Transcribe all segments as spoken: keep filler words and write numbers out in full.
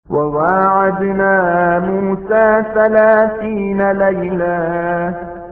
وواعدنا موسى ثلاثين ليلة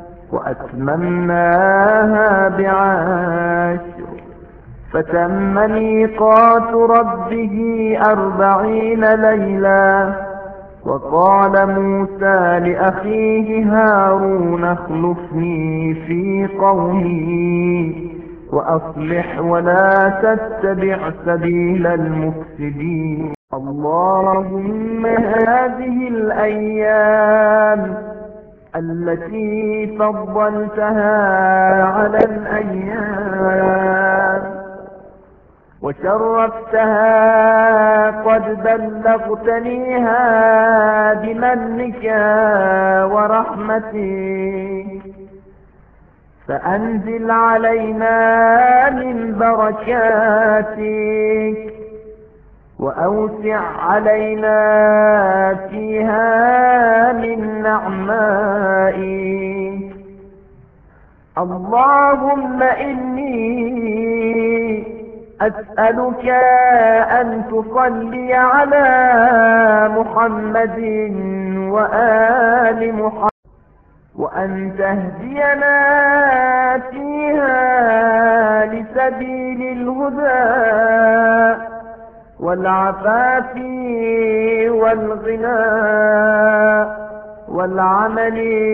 وأتممناها بعشر فتم ميقات ربه أربعين ليلة. وقال موسى لأخيه هارون اخلفني في قومي وأصلح ولا تتبع سبيل المفسدين. اللهم هذه الأيام التي فضلتها على الأيام وشرفتها قد بلغتنيها بمنك ورحمتك، فأنزل علينا من بركاتك وأوسع علينا فيها من نعمائك. اللهم إني أسألك أن تصلي على محمد وآل محمد، وأن تهدينا فيها لسبيل الهدى والعفاف والغنى والعمل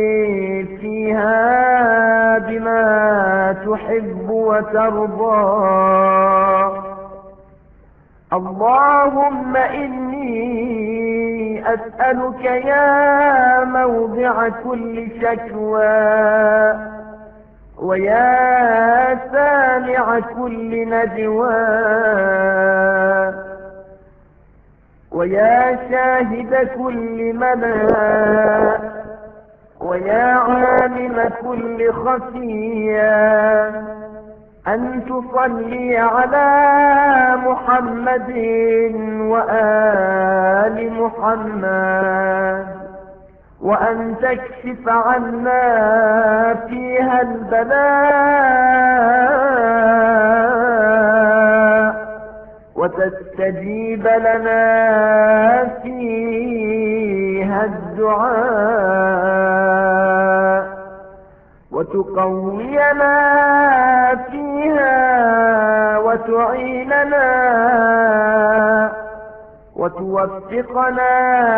فيها بما تحب وترضى. اللهم إني أسألك يا موضع كل شكوى ويا سامع كل نجوى ويا شاهد كل منى ويا عالم كل خفية أن تصلي على محمد وآل محمد، وأن تكشف عنا فيها البلاء وتستجيب لنا فيها الدعاء وتقوينا فيها وتعيننا وتوفقنا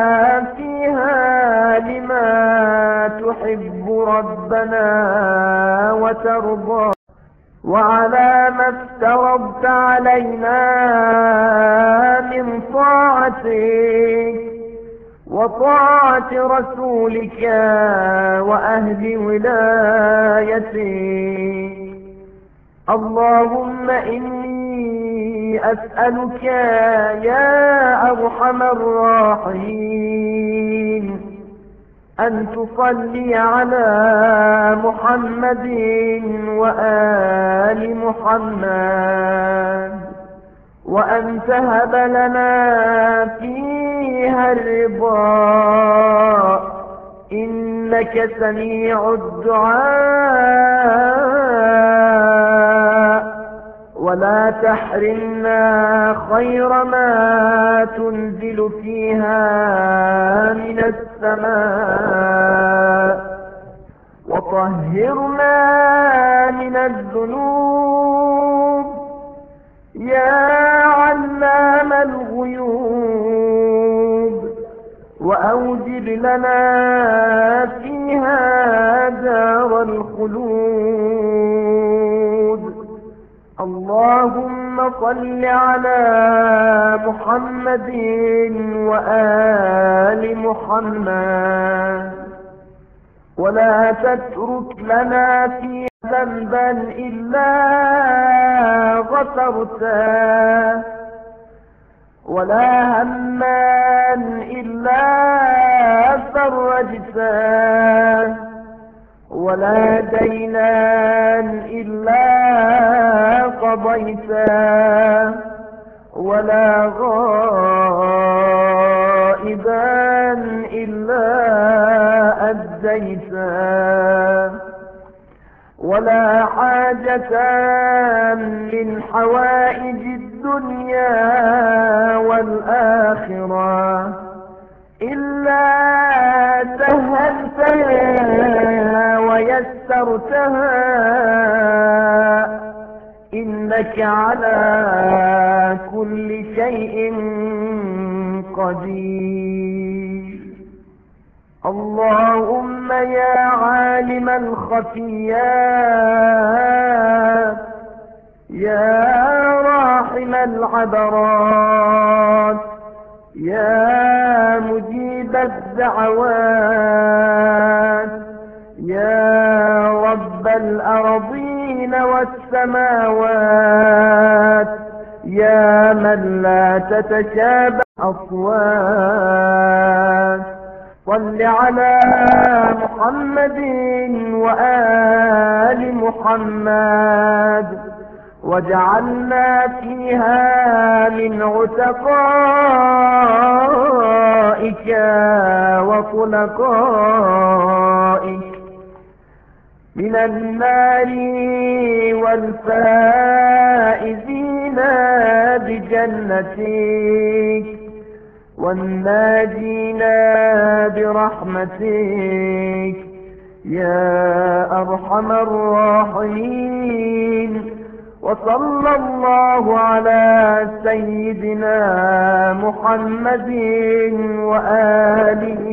فيها لما تحب ربنا وترضى، وعلى ما افترضت علينا من طاعتك وطاعة رسولك وأهل ولايتك. اللهم إني أسألك يا أرحم الراحمين أن تصلي على محمد وآل محمد، وأن تهب لنا فيها الرضا إنك سميع الدعاء، ولا تحرمنا خير ما تنزل فيها من السماء، وطهرنا من الذنوب يا علام الغيوب، وأوجب لنا فيها دار الخلود. اللهم صل على محمد وآل محمد، ولا تترك لنا في ذنبا إلا غفرته، ولا هما إلا فرجته، ولا دينا إلا قضيته، ولا غائبا إلا أديته، ولا حاجة من حوائج الدنيا الدنيا والآخرة إلا سهلتها ويسرتها، إنك على كل شيء قدير. اللهم يا عالم الخفيات، يا راحم العبرات، يا مجيب الدعوات، يا رب الأرضين والسماوات، يا من لا تتشابه أصوات، صل على محمد وآل محمد، وجعلنا فيها من عتقائك وطلقائك من النار، والفائزين بجنتك، والناجين برحمتك يا أرحم الراحمين. وصلى الله على سيدنا محمد وآله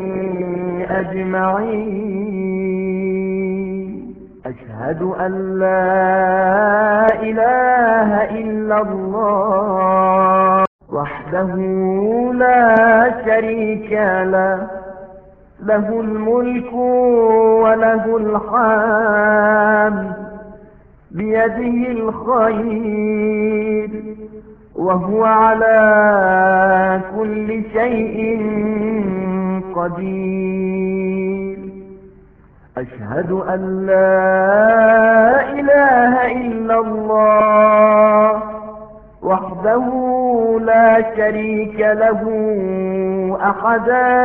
أجمعين. أشهد أن لا إله إلا الله وحده لا شريك له، له الملك وله الحمد، بيده الخير، وهو على كل شيء قدير. أشهد أن لا إله إلا الله وحده لا شريك له، أحدا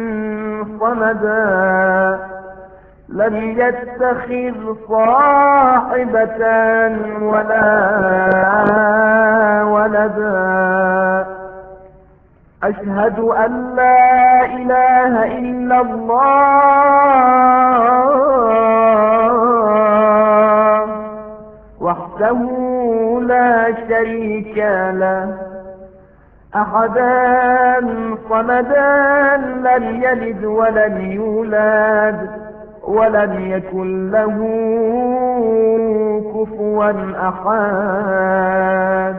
صمدا، لم يتخذ صاحبة ولا ولدا. أشهد أن لا إله إلا الله وحده لا شريك له، أحدا صمدا، لم يلد ولم يولد ولم يكن له كفوا أحد.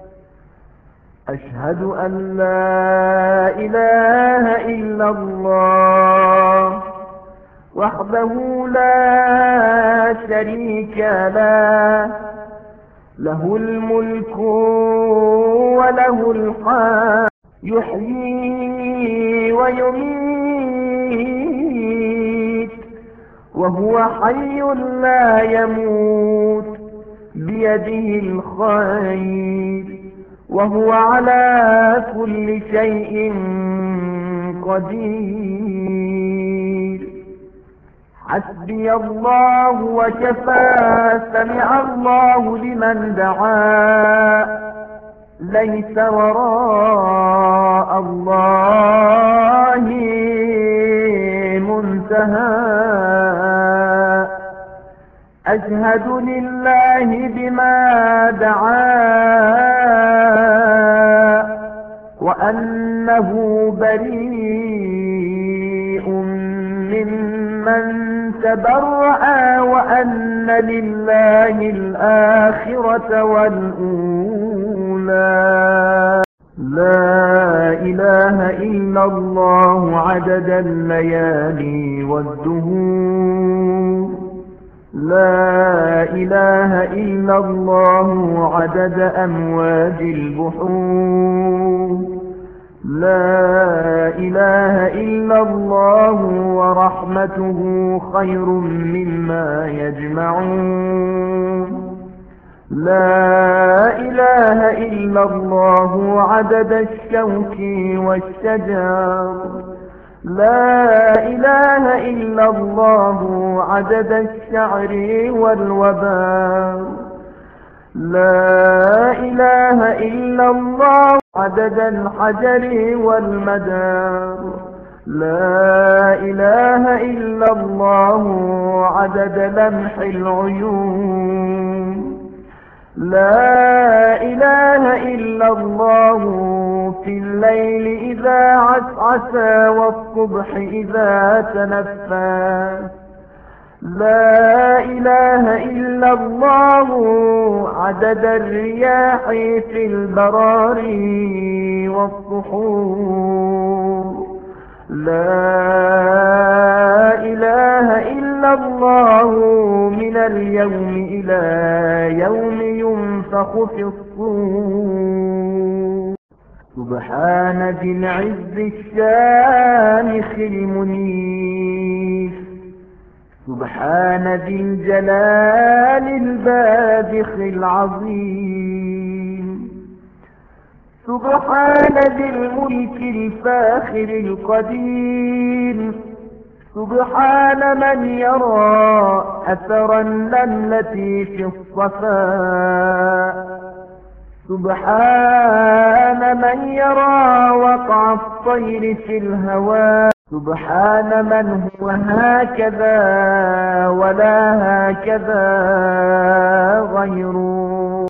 أشهد أن لا إله إلا الله وحده لا شريك له، له الملك وله الحمد، يحيي ويميت وهو حي لا يموت، بيده الخير، وهو على كل شيء قدير. حسبي الله وكفى، سمع الله لمن دعا، ليس وراء الله منتهى. أشهد لله بما دعا، وأنه بريء ممن تبرأ، وأن لله الآخرة والأولى. لا إله إلا الله عدد الليالي والدهور، لا إله إلا الله عدد أمواج البحور، لا إله إلا الله ورحمته خير مما يجمعون، لا إله إلا الله عدد الشوك والشجر، لا إله إلا الله عدد الشعر والوبار، لا إله إلا الله عدد الحجر والمدار. لا إله إلا الله عدد لمح العيون. لا إله إلا الله في الليل إذا عسعس والصبح إذا تنفس. لا إله إلا الله عدد الرياح في البراري والصخور. لا إله إلا الله من اليوم إلى يوم ينفخ في الصور. سبحان ذي العز الشامخ المنيف. سبحان ذي الجلال الباذخ العظيم. سبحان ذي الملك الفاخر القدير. سبحان من يرى أثر النملة في الصفاء. سبحان من يرى وقع الطير في الهواء. سبحان من هو هكذا ولا هكذا غيره.